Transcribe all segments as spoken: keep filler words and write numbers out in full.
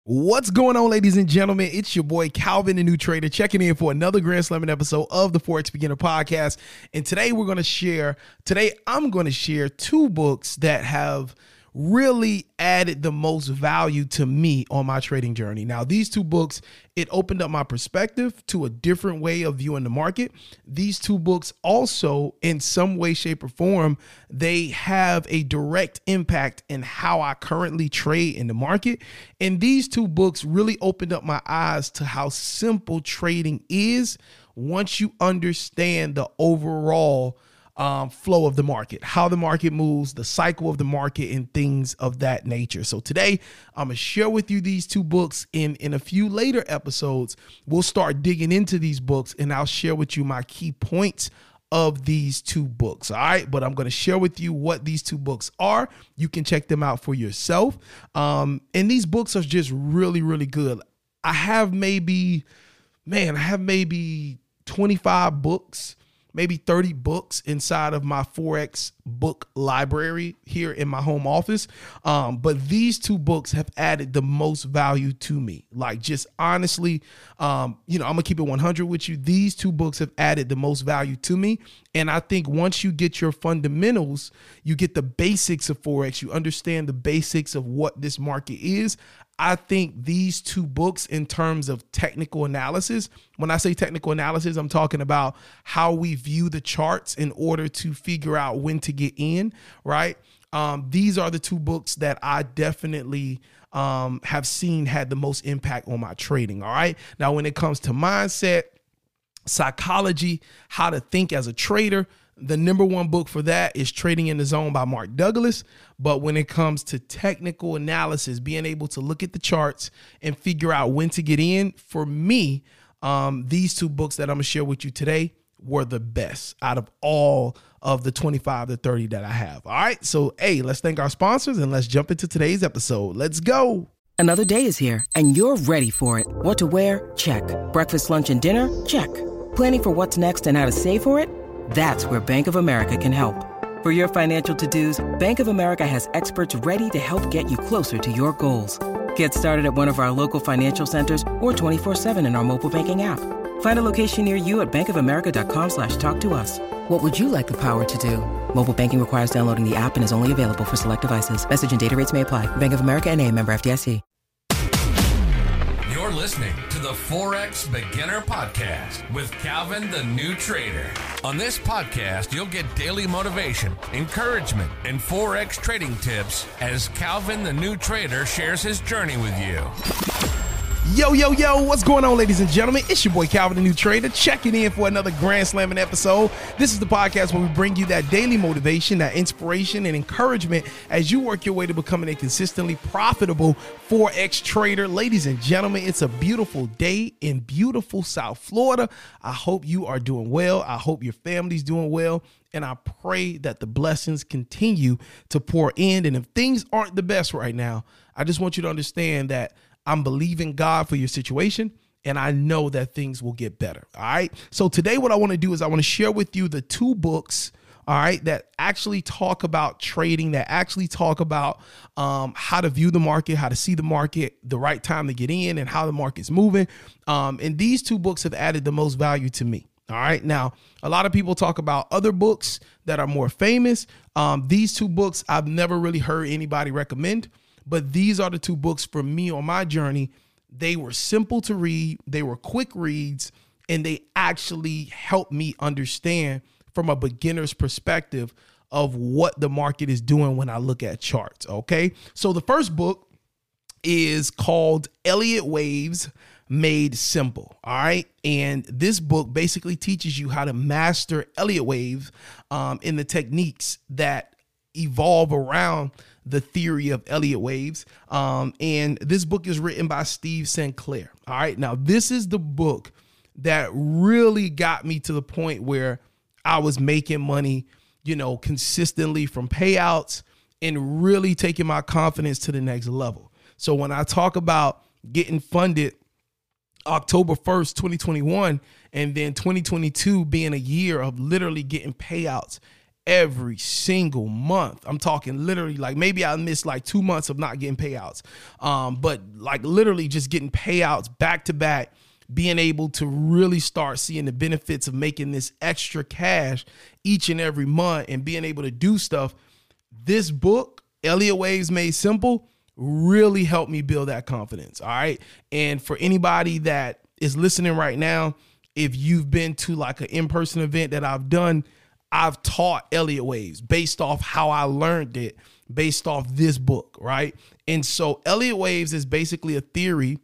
What's going on, ladies and gentlemen? It's your boy Calvin, the New Trader, checking in for another Grand Slamming episode of the Forex Beginner Podcast. And today we're going to share, today I'm going to share two books that have really added the most value to me on my trading journey. Now, these two books, it opened up my perspective to a different way of viewing the market. These two books also, in some way, shape, or form, they have a direct impact in how I currently trade in the market. And these two books really opened up my eyes to how simple trading is once you understand the overall Um, flow of the market, how the market moves, the cycle of the market, and things of that nature. So today, I'm going to share with you these two books. In, in a few later episodes, we'll start digging into these books, and I'll share with you my key points of these two books. All right. But I'm going to share with you what these two books are. You can check them out for yourself. Um, and these books are just really, really good. I have maybe, man, I have maybe twenty-five books, maybe thirty books inside of my Forex book library here in my home office. Um, but these two books have added the most value to me. Like, just honestly, um, you know, I'm gonna keep it one hundred with you. These two books have added the most value to me. And I think once you get your fundamentals, you get the basics of Forex, you understand the basics of what this market is. I think these two books, in terms of technical analysis, when I say technical analysis, I'm talking about how we view the charts in order to figure out when to get in, right? Um, these are the two books that I definitely um, have seen had the most impact on my trading, all right? Now, when it comes to mindset, psychology, how to think as a trader, the number one book for that is Trading in the Zone by Mark Douglas. But when it comes to technical analysis, being able to look at the charts and figure out when to get in, for me, um, these two books that I'm going to share with you today were the best out of all of the twenty-five to thirty that I have. All right. So, hey, let's thank our sponsors and let's jump into today's episode. Let's go. Another day is here and you're ready for it. What to wear? Check. Breakfast, lunch, and dinner? Check. Planning for what's next and how to save for it? That's where Bank of America can help. For your financial to-dos, Bank of America has experts ready to help get you closer to your goals. Get started at one of our local financial centers or twenty-four seven in our mobile banking app. Find a location near you at bankofamerica.com slash talk to us. What would you like the power to do? Mobile banking requires downloading the app and is only available for select devices. Message and data rates may apply. Bank of America N A, member F D I C. You're listening to the Forex Beginner Podcast with Calvin, the New Trader. On this podcast, you'll get daily motivation, encouragement, and Forex trading tips as Calvin, the New Trader, shares his journey with you. Yo, yo, yo, what's going on, ladies and gentlemen? It's your boy Calvin, the New Trader, checking in for another Grand Slamming episode. This is the podcast where we bring you that daily motivation, that inspiration, and encouragement as you work your way to becoming a consistently profitable Forex trader. Ladies and gentlemen, it's a beautiful day in beautiful South Florida. I hope you are doing well. I hope your family's doing well. And I pray that the blessings continue to pour in. And if things aren't the best right now, I just want you to understand that I'm believing God for your situation, and I know that things will get better. All right. So today what I want to do is I want to share with you the two books, all right, that actually talk about trading, that actually talk about um, how to view the market, how to see the market, the right time to get in, and how the market's moving. Um, and these two books have added the most value to me. All right. Now, a lot of people talk about other books that are more famous. Um, these two books I've never really heard anybody recommend. But these are the two books for me on my journey. They were simple to read. They were quick reads, and they actually helped me understand from a beginner's perspective of what the market is doing when I look at charts. Okay. So the first book is called Elliott Waves Made Simple. All right. And this book basically teaches you how to master Elliott waves um, in the techniques that evolve around the theory of Elliott waves. Um, and this book is written by Steve Sinclair. All right. Now, this is the book that really got me to the point where I was making money, you know, consistently from payouts and really taking my confidence to the next level. So when I talk about getting funded October first, twenty twenty-one, and then twenty twenty-two being a year of literally getting payouts every single month. I'm talking literally like maybe I missed like two months of not getting payouts. Um, but like literally just getting payouts back to back, being able to really start seeing the benefits of making this extra cash each and every month and being able to do stuff. This book, Elliott Waves Made Simple, really helped me build that confidence. All right. And for anybody that is listening right now, if you've been to like an in-person event that I've done, I've taught Elliott Waves based off how I learned it, based off this book, right? And so Elliott Waves is basically a theory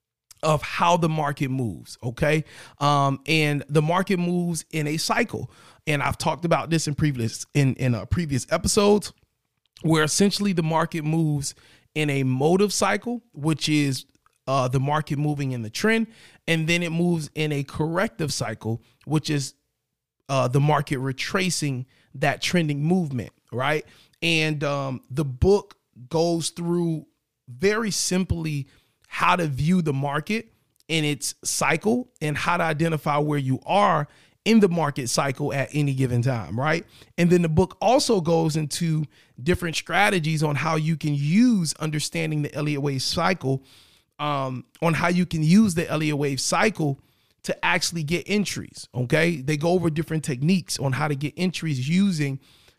of how the market moves, okay? Um, and the market moves in a cycle. And I've talked about this in previous in, in uh, previous episodes, where essentially the market moves in a motive cycle, which is uh, the market moving in the trend, and then it moves in a corrective cycle, which is uh, the market retracing that trending movement, right? And um, the book goes through very simply how to view the market in its cycle and how to identify where you are in the market cycle at any given time, right? And then the book also goes into different strategies on how you can use understanding the Elliott Wave cycle, um, on how you can use the Elliott Wave cycle to actually get entries, okay? They go over different techniques on how to get entries using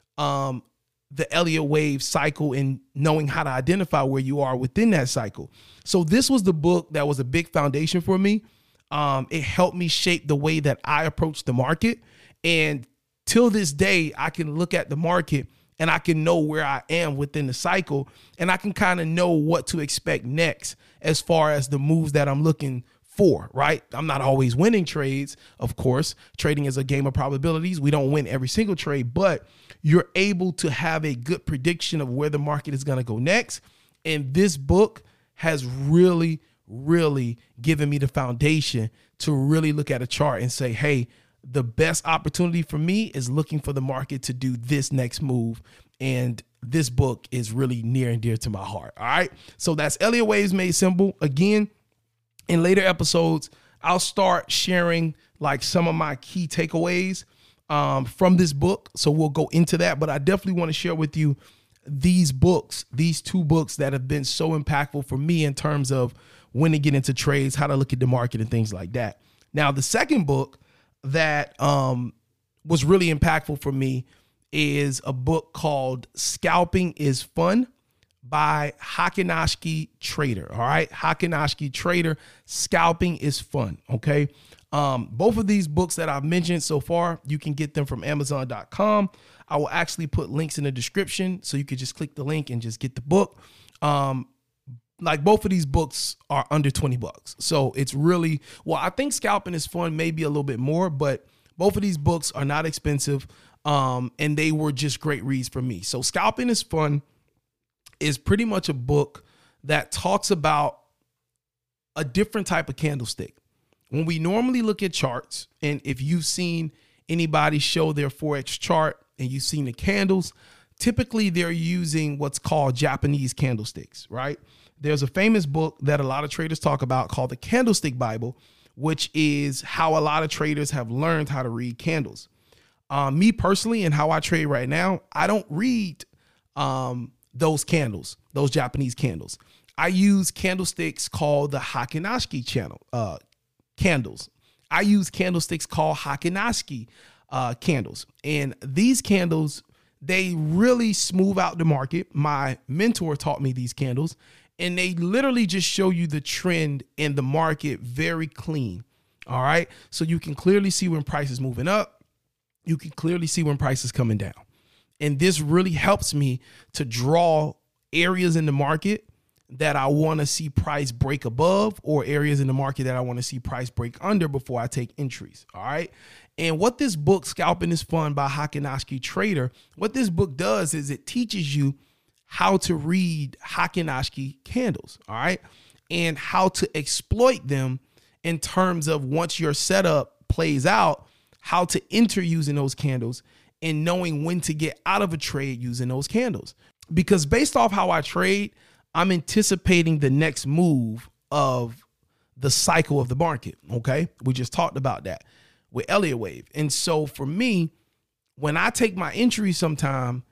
um, the Elliott Wave cycle and knowing how to identify where you are within that cycle. So this was the book that was a big foundation for me. Um, it helped me shape the way that I approach the market. And till this day, I can look at the market and I can know where I am within the cycle. And I can kind of know what to expect next as far as the moves that I'm looking for, right? I'm not always winning trades, of course. Trading is a game of probabilities. We don't win every single trade, but you're able to have a good prediction of where the market is going to go next. And this book has really, really given me the foundation to really look at a chart and say, hey, the best opportunity for me is looking for the market to do this next move. And this book is really near and dear to my heart. All right. So that's Elliott Waves Made Simple. Again, in later episodes, I'll start sharing like some of my key takeaways um, from this book. So we'll go into that, but I definitely want to share with you these books, these two books that have been so impactful for me in terms of when to get into trades, how to look at the market and things like that. Now, the second book that um, was really impactful for me is a book called Scalping is Fun by Heikin-Ashi Trader. All right. Heikin-Ashi Trader, Scalping is Fun. Okay. Um, both of these books that I've mentioned so far, you can get them from amazon dot com. I will actually put links in the description so you could just click the link and just get the book. Um, like both of these books are under twenty bucks. So it's really, well, I think Scalping is Fun, maybe a little bit more, but both of these books are not expensive. Um, and they were just great reads for me. So Scalping is Fun is pretty much a book that talks about a different type of candlestick. When we normally look at charts, and if you've seen anybody show their Forex chart and you've seen the candles, typically they're using what's called Japanese candlesticks, right? There's a famous book that a lot of traders talk about called the Candlestick Bible, which is how a lot of traders have learned how to read candles. Um, me personally, and how I trade right now, I don't read um, those candles, those Japanese candles. I use candlesticks called the Heikin-Ashi channel uh, candles. I use candlesticks called Heikin-Ashi uh, candles. And these candles, they really smooth out the market. My mentor taught me these candles, and they literally just show you the trend in the market very clean. All right. So you can clearly see when price is moving up. You can clearly see when price is coming down. And this really helps me to draw areas in the market that I want to see price break above, or areas in the market that I want to see price break under before I take entries. All right. And what this book, Scalping is Fun by Heikin-Ashi Trader, what this book does is it teaches you how to read Heikin-Ashi candles. All right. And how to exploit them in terms of once your setup plays out, how to enter using those candles and knowing when to get out of a trade using those candles. Because based off how I trade, I'm anticipating the next move of the cycle of the market. Okay. We just talked about that with Elliott Wave. And so for me, when I take my entry sometime,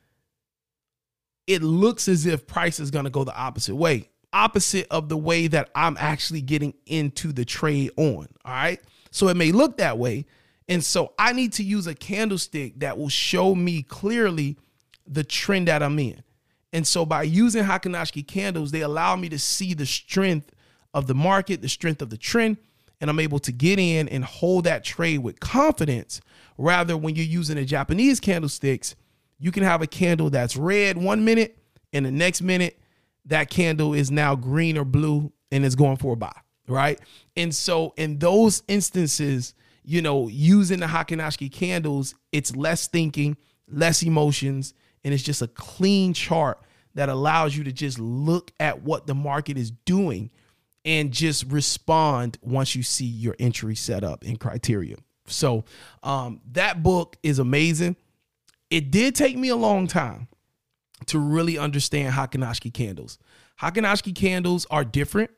it looks as if price is going to go the opposite way, opposite of the way that I'm actually getting into the trade on. All right. So it may look that way. And so I need to use a candlestick that will show me clearly the trend that I'm in. And so by using Heikin-Ashi candles, they allow me to see the strength of the market, the strength of the trend, and I'm able to get in and hold that trade with confidence. Rather, when you're using the Japanese candlesticks, you can have a candle that's red one minute, and the next minute, that candle is now green or blue, and it's going for a buy, right? And so in those instances, you know, using the Heikin-Ashi candles, it's less thinking, less emotions, and it's just a clean chart that allows you to just look at what the market is doing and just respond once you see your entry set up in criteria. So um, that book is amazing. It did take me a long time to really understand Heikin-Ashi candles. Heikin-Ashi candles are different.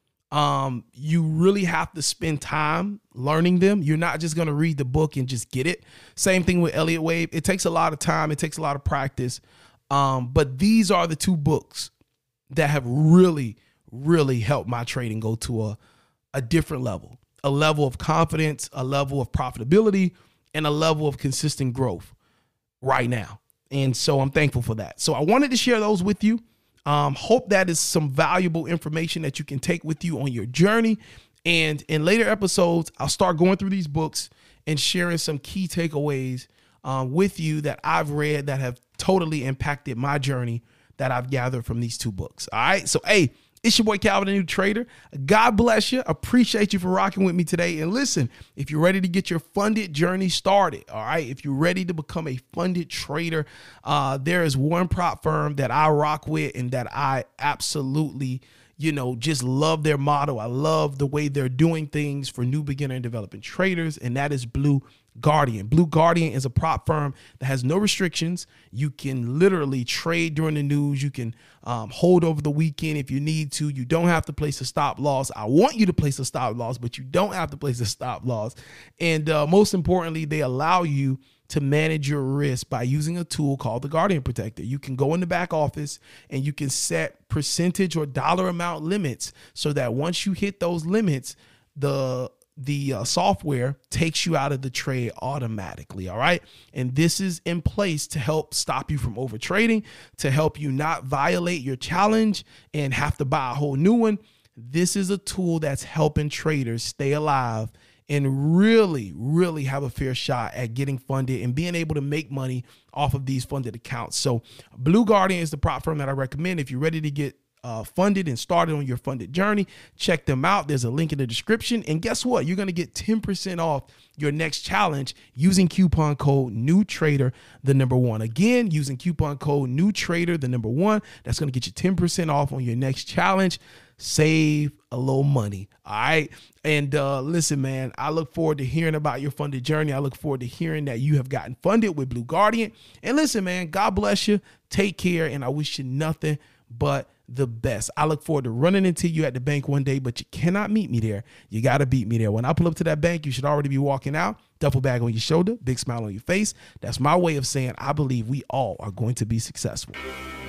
Um, you really have to spend time learning them. You're not just going to read the book and just get it. Same thing with Elliott Wave. It takes a lot of time. It takes a lot of practice. Um, but these are the two books that have really, really helped my trading go to a, a different level, a level of confidence, a level of profitability, and a level of consistent growth right now. And so I'm thankful for that. So I wanted to share those with you. Um, hope that is some valuable information that you can take with you on your journey. And in later episodes, I'll start going through these books and sharing some key takeaways um, with you that I've read that have totally impacted my journey that I've gathered from these two books. All right. So, hey, it's your boy Calvin, the New Trader. God bless you. Appreciate you for rocking with me today. And listen, if you're ready to get your funded journey started, all right, if you're ready to become a funded trader, uh, there is one prop firm that I rock with and that I absolutely, you know, just love their motto. I love the way they're doing things for new beginner and developing traders, and that is Blue Guardian. Blue Guardian is a prop firm that has no restrictions. You can literally trade during the news. You can um, hold over the weekend if you need to. You don't have to place a stop loss. I want you to place a stop loss, but you don't have to place a stop loss. And uh, most importantly, they allow you to manage your risk by using a tool called the Guardian Protector. You can go in the back office and you can set percentage or dollar amount limits so that once you hit those limits, the the uh, software takes you out of the trade automatically. All right. And this is in place to help stop you from over trading, to help you not violate your challenge and have to buy a whole new one. This is a tool that's helping traders stay alive and really, really have a fair shot at getting funded and being able to make money off of these funded accounts. So Blue Guardian is the prop firm that I recommend. If you're ready to get Uh, funded and started on your funded journey, check them out. There's a link in the description. And guess what? You're going to get ten percent off your next challenge using coupon code New Trader, the number one. Again, using coupon code New Trader, the number one. That's going to get you ten percent off on your next challenge. Save a little money. All right. And uh, listen, man, I look forward to hearing about your funded journey. I look forward to hearing that you have gotten funded with Blue Guardian. And listen, man, God bless you. Take care. And I wish you nothing but the best. I look forward to running into you at the bank one day, but you cannot meet me there. You got to beat me there. When I pull up to that bank, you should already be walking out, duffel bag on your shoulder, big smile on your face. That's my way of saying I believe we all are going to be successful.